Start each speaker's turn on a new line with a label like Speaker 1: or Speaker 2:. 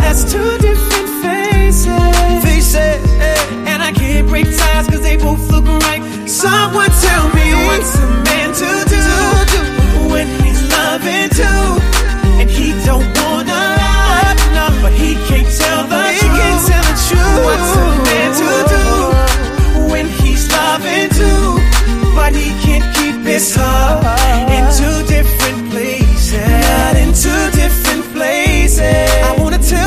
Speaker 1: That's two different faces. And I can't break ties cause they both look right. Someone tell me what's a man to do when he's loving too, and he don't wanna lie, but he can't tell the truth. What's a man to do when he's loving too, but he can't keep his heart?